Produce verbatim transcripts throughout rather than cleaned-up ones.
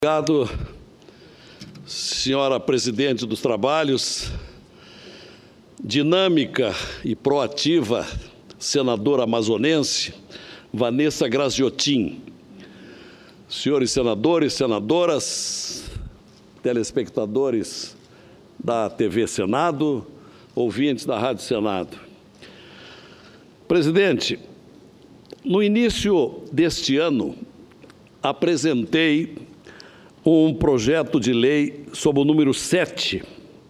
Obrigado, senhora presidente dos trabalhos, dinâmica e proativa senadora amazonense, Vanessa Graziotin, senhores senadores, senadoras, telespectadores da T V Senado, ouvintes da Rádio Senado. Presidente, no início deste ano, apresentei um projeto de lei sob o número sete,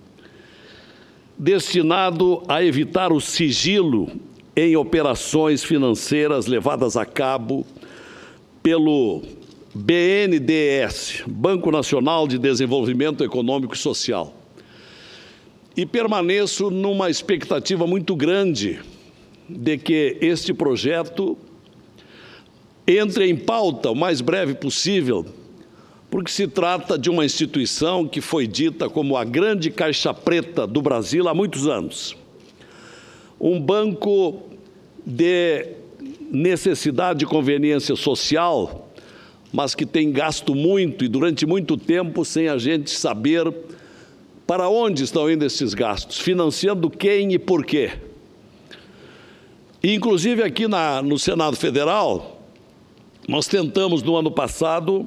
destinado a evitar o sigilo em operações financeiras levadas a cabo pelo B N D E S, Banco Nacional de Desenvolvimento Econômico e Social. E permaneço numa expectativa muito grande de que este projeto entre em pauta o mais breve possível, porque se trata de uma instituição que foi dita como a grande caixa preta do Brasil há muitos anos. Um banco de necessidade e conveniência social, mas que tem gasto muito e durante muito tempo sem a gente saber para onde estão indo esses gastos, financiando quem e por quê. E, inclusive, aqui na, no Senado Federal, nós tentamos, no ano passado,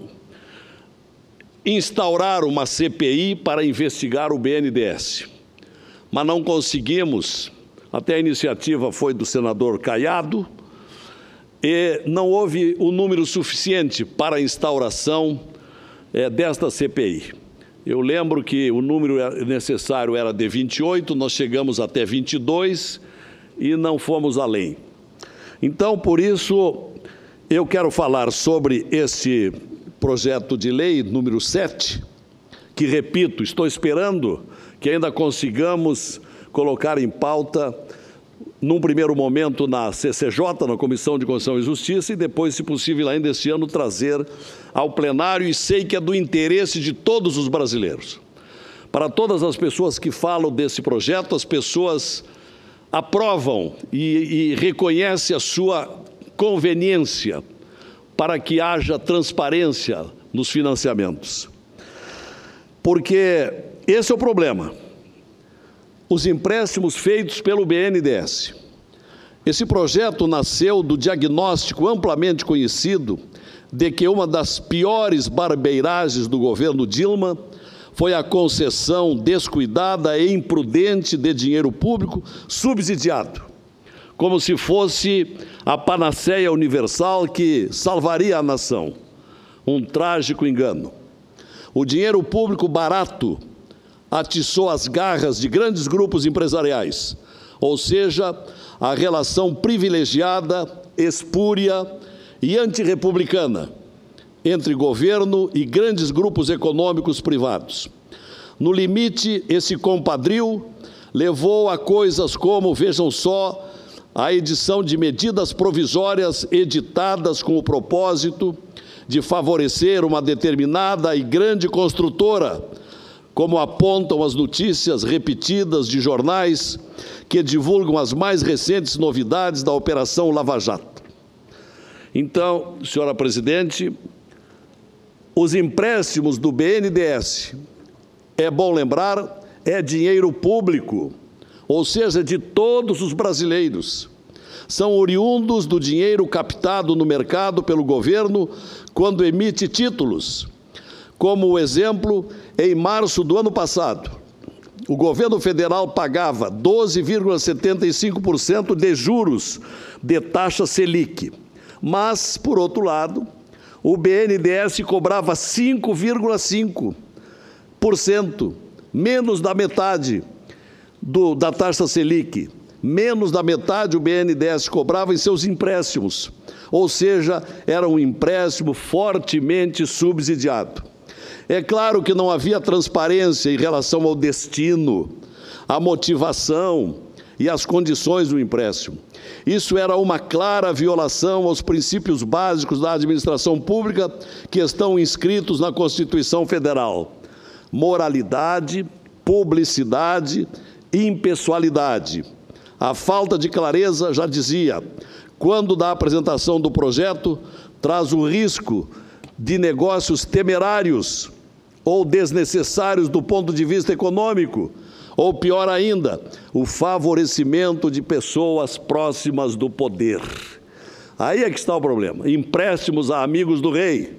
instaurar uma C P I para investigar o B N D E S, mas não conseguimos, até a iniciativa foi do senador Caiado, e não houve o número suficiente para a instauração é, desta C P I. Eu lembro que o número necessário era de vinte e oito, nós chegamos até vinte e dois e não fomos além. Então, por isso, eu quero falar sobre esse projeto de lei número sete, que, repito, estou esperando que ainda consigamos colocar em pauta, num primeiro momento na C C J, na Comissão de Constituição e Justiça, e depois, se possível, ainda este ano, trazer ao plenário, e sei que é do interesse de todos os brasileiros. Para todas as pessoas que falam desse projeto, as pessoas aprovam e, e reconhecem a sua conveniência para que haja transparência nos financiamentos. Porque esse é o problema. Os empréstimos feitos pelo B N D E S. Esse projeto nasceu do diagnóstico amplamente conhecido de que uma das piores barbeiragens do governo Dilma foi a concessão descuidada e imprudente de dinheiro público subsidiado, como se fosse a panaceia universal que salvaria a nação. Um trágico engano. O dinheiro público barato atiçou as garras de grandes grupos empresariais, ou seja, a relação privilegiada, espúria e antirrepublicana entre governo e grandes grupos econômicos privados. No limite, esse compadrio levou a coisas como, vejam só, a edição de medidas provisórias editadas com o propósito de favorecer uma determinada e grande construtora, como apontam as notícias repetidas de jornais que divulgam as mais recentes novidades da Operação Lava Jato. Então, senhora presidente, os empréstimos do B N D E S, é bom lembrar, é dinheiro público, ou seja, de todos os brasileiros. São oriundos do dinheiro captado no mercado pelo governo quando emite títulos. Como exemplo, em março do ano passado, o governo federal pagava doze vírgula setenta e cinco por cento de juros de taxa Selic, mas, por outro lado, o B N D E S cobrava cinco vírgula cinco por cento, menos da metade Do, da taxa Selic, menos da metade o B N D E S cobrava em seus empréstimos, ou seja, era um empréstimo fortemente subsidiado. É claro que não havia transparência em relação ao destino, à motivação e às condições do empréstimo. Isso era uma clara violação aos princípios básicos da administração pública que estão inscritos na Constituição Federal: moralidade, publicidade, impessoalidade. A falta de clareza, já dizia, quando da apresentação do projeto, traz o risco de negócios temerários ou desnecessários do ponto de vista econômico, ou pior ainda, o favorecimento de pessoas próximas do poder. Aí é que está o problema, empréstimos a amigos do rei.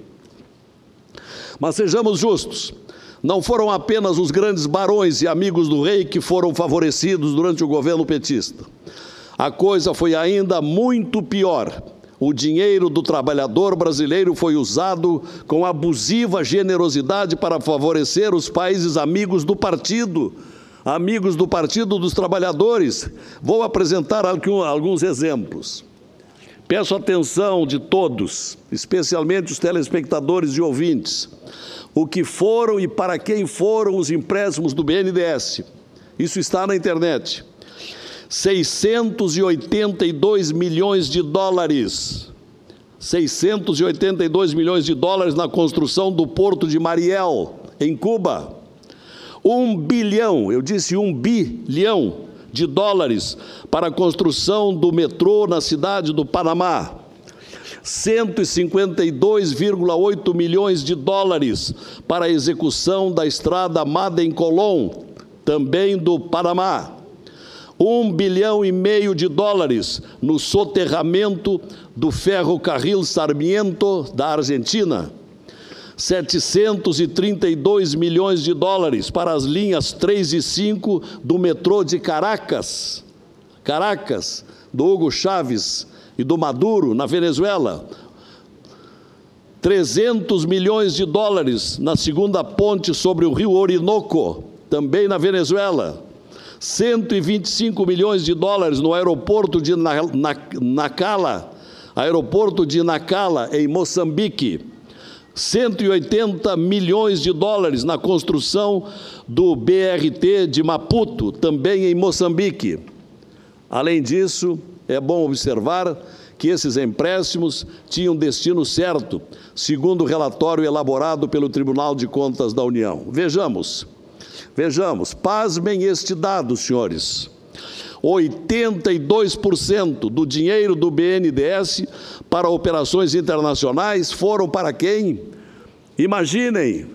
Mas sejamos justos, não foram apenas os grandes barões e amigos do rei que foram favorecidos durante o governo petista. A coisa foi ainda muito pior. O dinheiro do trabalhador brasileiro foi usado com abusiva generosidade para favorecer os países amigos do partido, amigos do Partido dos Trabalhadores. Vou apresentar alguns exemplos. Peço atenção de todos, especialmente os telespectadores e ouvintes, o que foram e para quem foram os empréstimos do B N D E S. Isso está na internet. seiscentos e oitenta e dois milhões de dólares. seiscentos e oitenta e dois milhões de dólares na construção do Porto de Mariel, em Cuba. Um bilhão, eu disse um bilhão de dólares para a construção do metrô na cidade do Panamá. cento e cinquenta e dois vírgula oito milhões de dólares para a execução da estrada Madem-Colón, também do Panamá. Um bilhão e meio de dólares no soterramento do ferrocarril Sarmiento da Argentina. setecentos e trinta e dois milhões de dólares para as linhas três e cinco do metrô de Caracas, Caracas, do Hugo Chávez e do Maduro, na Venezuela. trezentos milhões de dólares na segunda ponte sobre o rio Orinoco, também na Venezuela. cento e vinte e cinco milhões de dólares no aeroporto de Nacala, aeroporto de Nacala, em Moçambique. cento e oitenta milhões de dólares na construção do B R T de Maputo, também em Moçambique. Além disso, é bom observar que esses empréstimos tinham destino certo, segundo o relatório elaborado pelo Tribunal de Contas da União. Vejamos, vejamos, pasmem este dado, senhores. oitenta e dois por cento do dinheiro do B N D E S para operações internacionais foram para quem? Imaginem,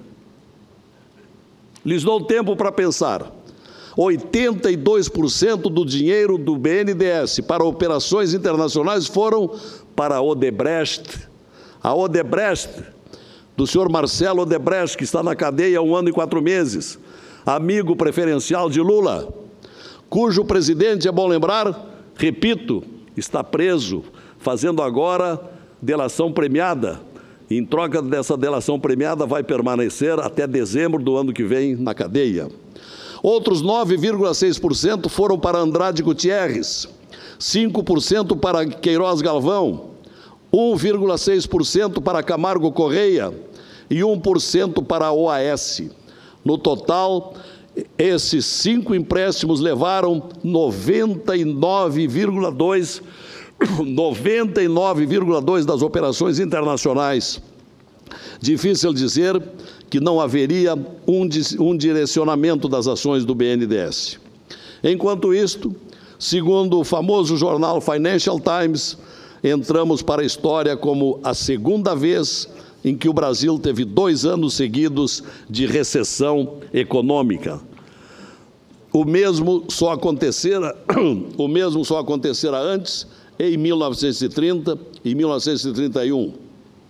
lhes dou tempo para pensar. oitenta e dois por cento do dinheiro do B N D E S para operações internacionais foram para a Odebrecht. A Odebrecht, do senhor Marcelo Odebrecht, que está na cadeia há um ano e quatro meses, amigo preferencial de Lula, cujo presidente, é bom lembrar, repito, está preso, fazendo agora delação premiada. Em troca dessa delação premiada, vai permanecer até dezembro do ano que vem na cadeia. Outros nove vírgula seis por cento foram para Andrade Gutierrez, cinco por cento para Queiroz Galvão, um vírgula seis por cento para Camargo Correia e um por cento para a O A S. No total, esses cinco empréstimos levaram noventa e nove vírgula dois noventa e nove vírgula dois das operações internacionais. Difícil dizer que não haveria um, um direcionamento das ações do B N D E S. Enquanto isto, segundo o famoso jornal Financial Times, entramos para a história como a segunda vez em que o Brasil teve dois anos seguidos de recessão econômica. O mesmo só acontecera, o mesmo só acontecera antes, em mil novecentos e trinta e mil novecentos e trinta e um.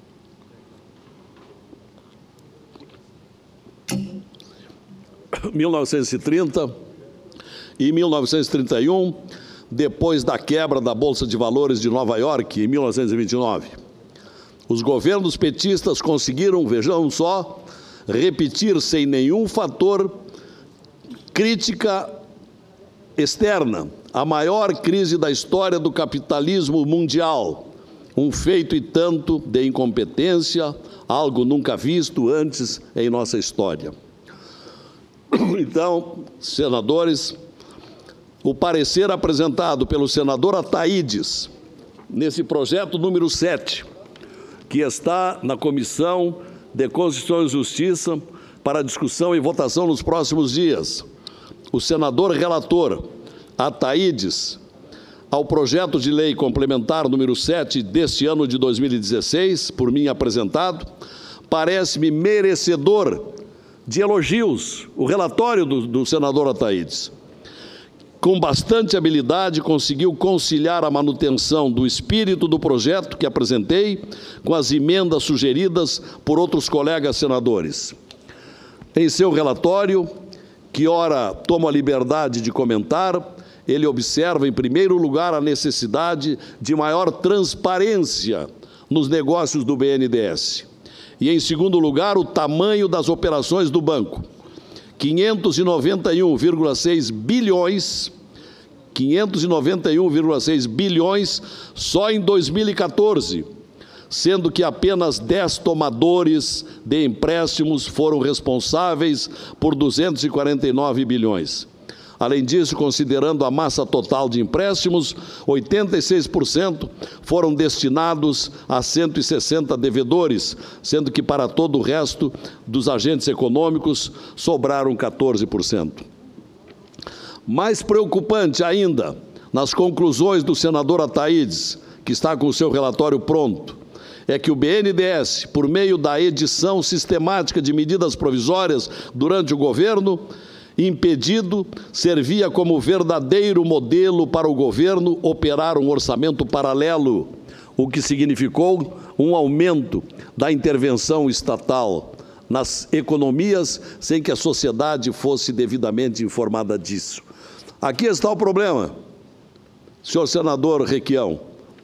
mil novecentos e trinta e mil novecentos e trinta e um, depois da quebra da Bolsa de Valores de Nova York, em mil novecentos e vinte e nove. Os governos petistas conseguiram, vejam só, repetir sem nenhum fator crítica externa a maior crise da história do capitalismo mundial, um feito e tanto de incompetência, algo nunca visto antes em nossa história. Então, senadores, o parecer apresentado pelo senador Ataídes, nesse projeto número sete, que está na Comissão de Constituição e Justiça para discussão e votação nos próximos dias. O senador relator Ataídes, ao projeto de lei complementar número sete deste ano de dois mil e dezesseis, por mim apresentado, parece-me merecedor de elogios, o relatório do, do senador Ataídes. Com bastante habilidade, conseguiu conciliar a manutenção do espírito do projeto que apresentei com as emendas sugeridas por outros colegas senadores. Em seu relatório, que ora tomo a liberdade de comentar, ele observa, em primeiro lugar, a necessidade de maior transparência nos negócios do B N D E S. E, em segundo lugar, o tamanho das operações do banco. quinhentos e noventa e um vírgula seis bilhões, quinhentos e noventa e um vírgula seis bilhões só em dois mil e quatorze, sendo que apenas dez tomadores de empréstimos foram responsáveis por duzentos e quarenta e nove bilhões. Além disso, considerando a massa total de empréstimos, oitenta e seis por cento foram destinados a cento e sessenta devedores, sendo que para todo o resto dos agentes econômicos sobraram quatorze por cento. Mais preocupante ainda, nas conclusões do senador Ataídes, que está com o seu relatório pronto, é que o B N D E S, por meio da edição sistemática de medidas provisórias durante o governo, impedido, servia como verdadeiro modelo para o governo operar um orçamento paralelo, o que significou um aumento da intervenção estatal nas economias sem que a sociedade fosse devidamente informada disso. Aqui está o problema, senhor senador Requião,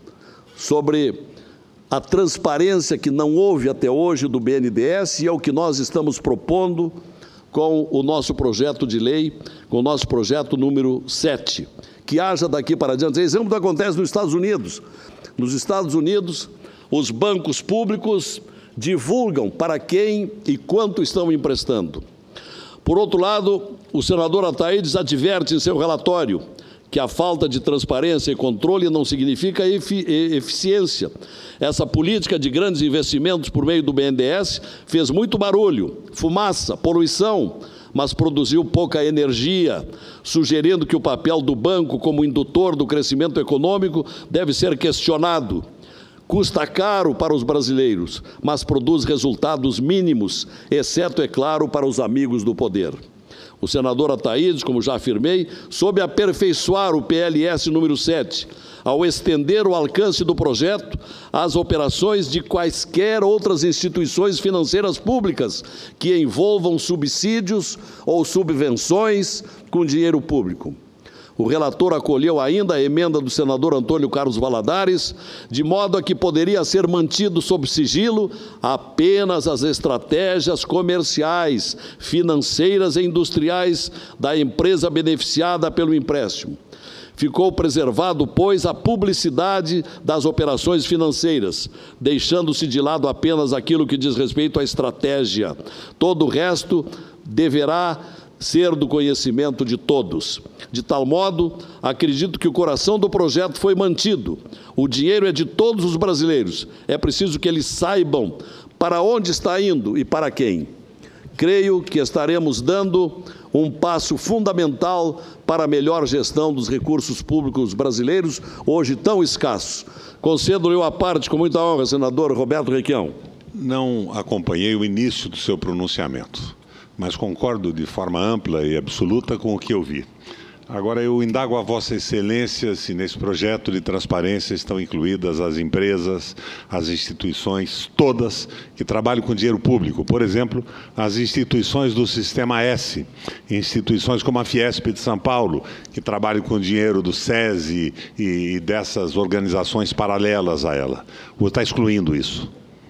sobre a transparência que não houve até hoje do B N D E S e é o que nós estamos propondo com o nosso projeto de lei, com o nosso projeto número sete, que haja daqui para adiante. Exemplo do que acontece nos Estados Unidos. Nos Estados Unidos, os bancos públicos divulgam para quem e quanto estão emprestando. Por outro lado, o senador Ataídes adverte em seu relatório que a falta de transparência e controle não significa efi eficiência. Essa política de grandes investimentos por meio do B N D E S fez muito barulho, fumaça, poluição, mas produziu pouca energia, sugerindo que o papel do banco como indutor do crescimento econômico deve ser questionado. Custa caro para os brasileiros, mas produz resultados mínimos, exceto, é claro, para os amigos do poder. O senador Ataídes, como já afirmei, soube aperfeiçoar o P L S número sete, ao estender o alcance do projeto às operações de quaisquer outras instituições financeiras públicas que envolvam subsídios ou subvenções com dinheiro público. O relator acolheu ainda a emenda do senador Antônio Carlos Valadares, de modo a que poderia ser mantido sob sigilo apenas as estratégias comerciais, financeiras e industriais da empresa beneficiada pelo empréstimo. Ficou preservado, pois, a publicidade das operações financeiras, deixando-se de lado apenas aquilo que diz respeito à estratégia. Todo o resto deverá ser do conhecimento de todos. De tal modo, acredito que o coração do projeto foi mantido. O dinheiro é de todos os brasileiros. É preciso que eles saibam para onde está indo e para quem. Creio que estaremos dando um passo fundamental para a melhor gestão dos recursos públicos brasileiros, hoje tão escassos. Concedo-lhe a parte com muita honra, senador Roberto Requião. Não acompanhei o início do seu pronunciamento, mas concordo de forma ampla e absoluta com o que eu vi. Agora, eu indago a Vossa Excelência se nesse projeto de transparência estão incluídas as empresas, as instituições, todas, que trabalham com dinheiro público. Por exemplo, as instituições do Sistema S, instituições como a Fiesp de São Paulo, que trabalham com dinheiro do SESI e dessas organizações paralelas a ela. Ou está excluindo isso?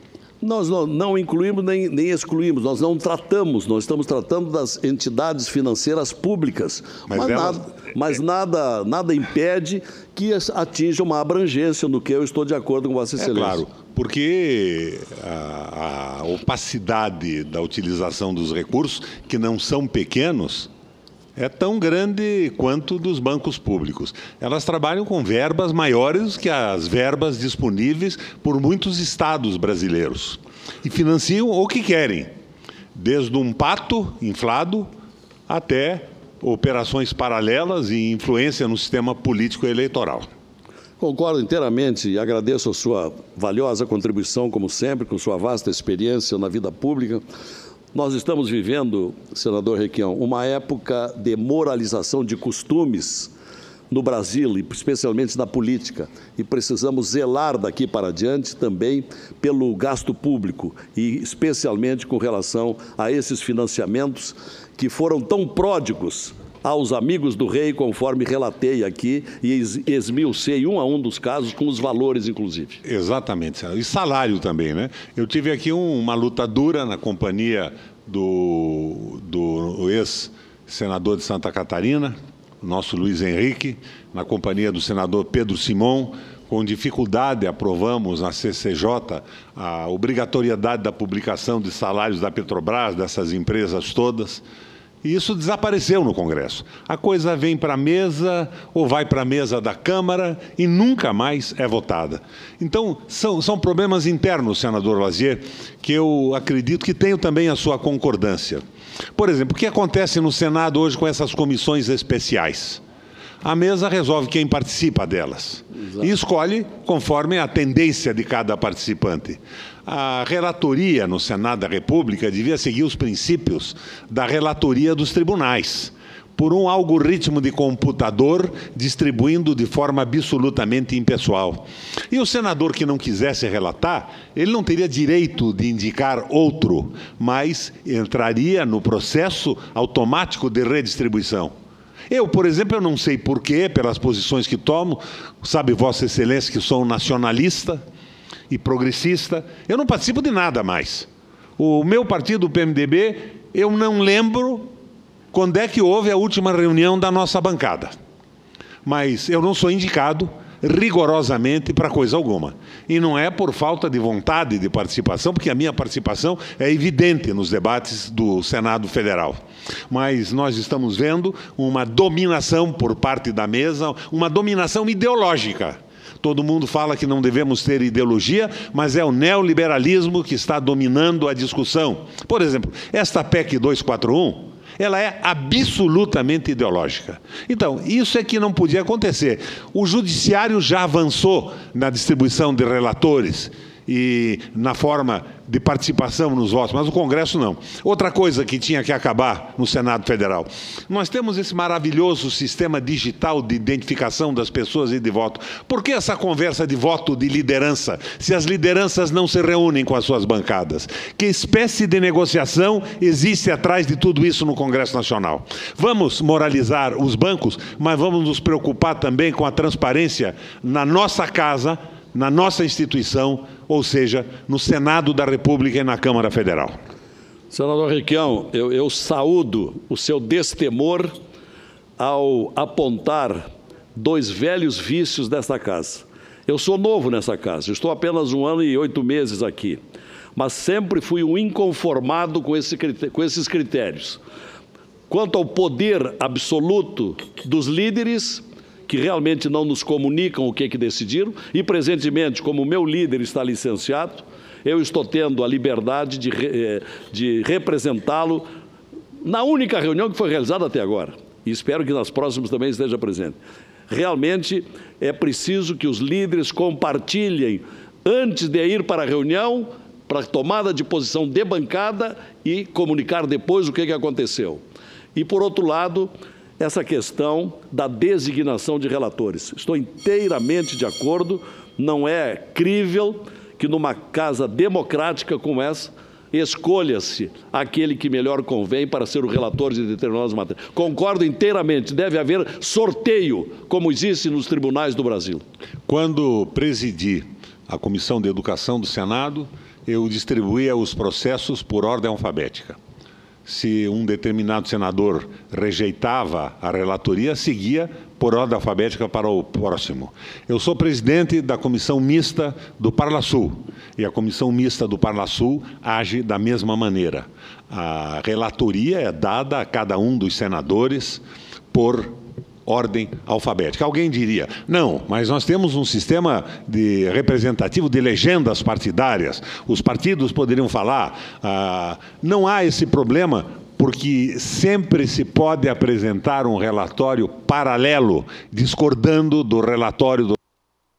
Nós não, não incluímos nem, nem excluímos, nós não tratamos, nós estamos tratando das entidades financeiras públicas, mas, mas, elas... nada, mas nada, nada impede que atinja uma abrangência, no que eu estou de acordo com Vossa Excelência. É claro, porque a, a opacidade da utilização dos recursos, que não são pequenos, é tão grande quanto dos bancos públicos. Elas trabalham com verbas maiores que as verbas disponíveis por muitos estados brasileiros. E financiam o que querem, desde um pato inflado até operações paralelas e influência no sistema político eleitoral. Concordo inteiramente e agradeço a sua valiosa contribuição, como sempre, com sua vasta experiência na vida pública. Nós estamos vivendo, senador Requião, uma época de moralização de costumes no Brasil, e especialmente na política, e precisamos zelar daqui para diante também pelo gasto público, e especialmente com relação a esses financiamentos que foram tão pródigos aos amigos do rei, conforme relatei aqui, e esmiucei um a um dos casos, com os valores, inclusive. Exatamente, senador. E salário também, né? Eu tive aqui um, uma luta dura na companhia do, do ex-senador de Santa Catarina, nosso Luiz Henrique, na companhia do senador Pedro Simon. Com dificuldade aprovamos na C C J a obrigatoriedade da publicação de salários da Petrobras, dessas empresas todas. E isso desapareceu no Congresso. A coisa vem para a mesa ou vai para a mesa da Câmara e nunca mais é votada. Então, são, são problemas internos, senador Lazier, que eu acredito que tenho também a sua concordância. Por exemplo, o que acontece no Senado hoje com essas comissões especiais? A mesa resolve quem participa delas. Exato. E escolhe conforme a tendência de cada participante. A relatoria no Senado da República devia seguir os princípios da relatoria dos tribunais, por um algoritmo de computador distribuindo de forma absolutamente impessoal. E o senador que não quisesse relatar, ele não teria direito de indicar outro, mas entraria no processo automático de redistribuição. Eu, por exemplo, eu não sei porquê, pelas posições que tomo, sabe Vossa Excelência que sou um nacionalista e progressista, eu não participo de nada mais. O meu partido, o P M D B, eu não lembro quando é que houve a última reunião da nossa bancada. Mas eu não sou indicado rigorosamente para coisa alguma. E não é por falta de vontade de participação, porque a minha participação é evidente nos debates do Senado Federal. Mas nós estamos vendo uma dominação por parte da mesa, uma dominação ideológica. Todo mundo fala que não devemos ter ideologia, mas é o neoliberalismo que está dominando a discussão. Por exemplo, esta P E C duzentos e quarenta e um, ela é absolutamente ideológica. Então, isso é que não podia acontecer. O judiciário já avançou na distribuição de relatores e na forma de participação nos votos, mas o Congresso não. Outra coisa que tinha que acabar no Senado Federal. Nós temos esse maravilhoso sistema digital de identificação das pessoas e de voto. Por que essa conversa de voto de liderança, se as lideranças não se reúnem com as suas bancadas? Que espécie de negociação existe atrás de tudo isso no Congresso Nacional? Vamos moralizar os bancos, mas vamos nos preocupar também com a transparência na nossa casa, na nossa instituição, ou seja, no Senado da República e na Câmara Federal. Senador Requião, eu, eu saúdo o seu destemor ao apontar dois velhos vícios desta casa. Eu sou novo nessa casa, estou apenas um ano e oito meses aqui, mas sempre fui um inconformado com, esse, com esses critérios. Quanto ao poder absoluto dos líderes, que realmente não nos comunicam o que, que decidiram, e presentemente, como o meu líder está licenciado, eu estou tendo a liberdade de, de representá-lo na única reunião que foi realizada até agora, e espero que nas próximas também esteja presente. Realmente é preciso que os líderes compartilhem, antes de ir para a reunião, para a tomada de posição de bancada e comunicar depois o que, que aconteceu. E, por outro lado, essa questão da designação de relatores. Estou inteiramente de acordo, não é crível que numa casa democrática como essa, escolha-se aquele que melhor convém para ser o relator de determinadas matérias. Concordo inteiramente, deve haver sorteio, como existe nos tribunais do Brasil. Quando presidi a Comissão de Educação do Senado, eu distribuía os processos por ordem alfabética. Se um determinado senador rejeitava a relatoria, seguia por ordem alfabética para o próximo. Eu sou presidente da Comissão Mista do Parlasul, e a Comissão Mista do Parlasul age da mesma maneira. A relatoria é dada a cada um dos senadores por ordem alfabética. Alguém diria, não, mas nós temos um sistema de representativo de legendas partidárias, os partidos poderiam falar, ah, não há esse problema, porque sempre se pode apresentar um relatório paralelo, discordando do relatório do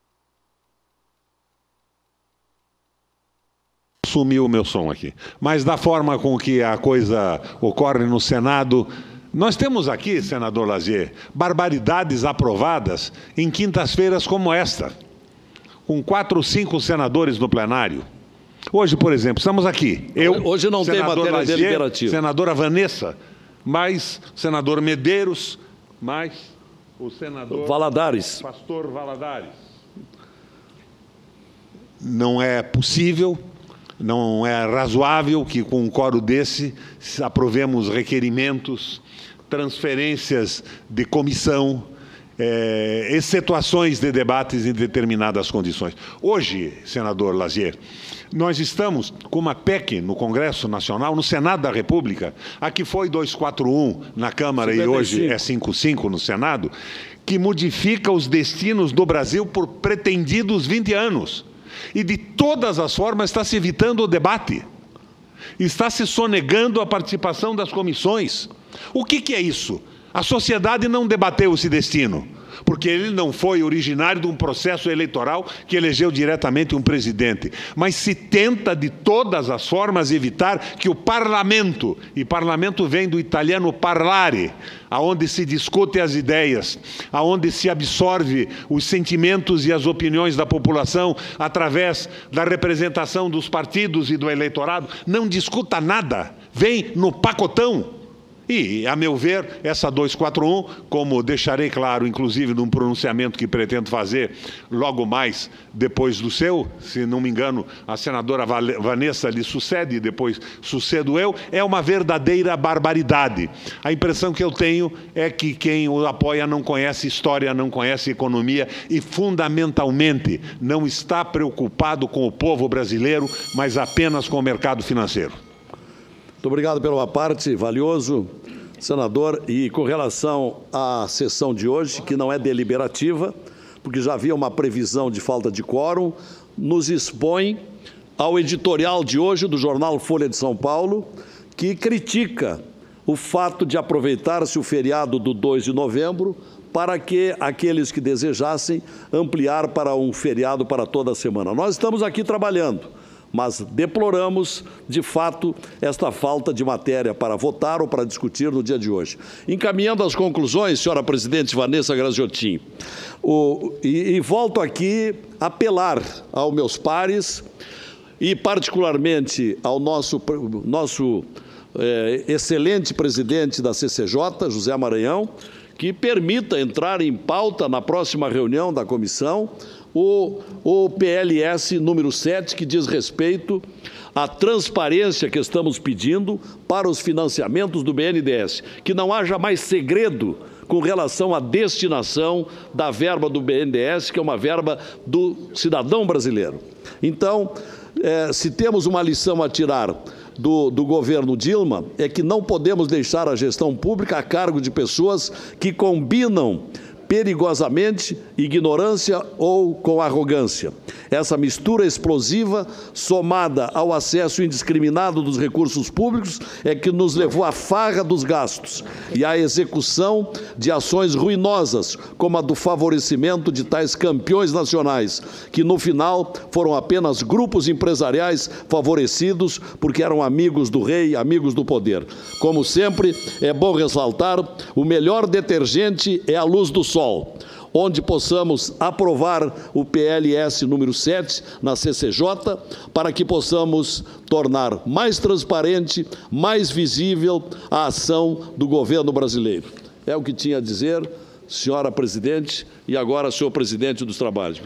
Sumiu o meu som aqui. Mas da forma com que a coisa ocorre no Senado, nós temos aqui, senador Lazier, barbaridades aprovadas em quintas-feiras como esta, com quatro ou cinco senadores no plenário. Hoje, por exemplo, estamos aqui. Eu, Hoje não tem matéria Lazier, deliberativa. Senadora Vanessa, mais senador Medeiros, mais o senador Valadares. Pastor Valadares. Não é possível, não é razoável que com um quórum desse aprovemos requerimentos, transferências de comissão, é, excetuações de debates em determinadas condições. Hoje, senador Lazier, nós estamos com uma P E C no Congresso Nacional, no Senado da República, a que foi duzentos e quarenta e um na Câmara e hoje é cinquenta e cinco no Senado, que modifica os destinos do Brasil por pretendidos vinte anos. E de todas as formas está se evitando o debate. Está se sonegando a participação das comissões. O que que é isso? A sociedade não debateu esse destino, porque ele não foi originário de um processo eleitoral que elegeu diretamente um presidente. Mas se tenta de todas as formas evitar que o parlamento, e parlamento vem do italiano parlare, aonde se discute as ideias, aonde se absorve os sentimentos e as opiniões da população através da representação dos partidos e do eleitorado, não discuta nada, vem no pacotão. E, a meu ver, essa duzentos e quarenta e um, como deixarei claro, inclusive, num pronunciamento que pretendo fazer logo mais depois do seu, se não me engano, a senadora Vanessa lhe sucede, depois sucedo eu, é uma verdadeira barbaridade. A impressão que eu tenho é que quem o apoia não conhece história, não conhece economia e, fundamentalmente, não está preocupado com o povo brasileiro, mas apenas com o mercado financeiro. Muito obrigado pela parte, valioso senador. E com relação à sessão de hoje, que não é deliberativa, porque já havia uma previsão de falta de quórum, nos expõe ao editorial de hoje do jornal Folha de São Paulo, que critica o fato de aproveitar-se o feriado do dois de novembro para que aqueles que desejassem ampliar para um feriado para toda a semana. Nós estamos aqui trabalhando, mas deploramos, de fato, esta falta de matéria para votar ou para discutir no dia de hoje. Encaminhando as conclusões, senhora presidente Vanessa Graziotin, o, e, e volto aqui a apelar aos meus pares e, particularmente, ao nosso, nosso é, excelente presidente da C C J, José Maranhão, que permita entrar em pauta na próxima reunião da comissão o, o P L S número sete, que diz respeito à transparência que estamos pedindo para os financiamentos do B N D E S, que não haja mais segredo com relação à destinação da verba do B N D E S, que é uma verba do cidadão brasileiro. Então, eh, se temos uma lição a tirar Do, do governo Dilma, é que não podemos deixar a gestão pública a cargo de pessoas que combinam perigosamente ignorância ou com arrogância. Essa mistura explosiva, somada ao acesso indiscriminado dos recursos públicos, é que nos levou à farra dos gastos e à execução de ações ruinosas, como a do favorecimento de tais campeões nacionais, que no final foram apenas grupos empresariais favorecidos porque eram amigos do rei, amigos do poder. Como sempre, é bom ressaltar, o melhor detergente é a luz do sol, onde possamos aprovar o P L S número sete na C C J, para que possamos tornar mais transparente, mais visível a ação do governo brasileiro. É o que tinha a dizer, senhora presidente, e agora senhor presidente dos trabalhos.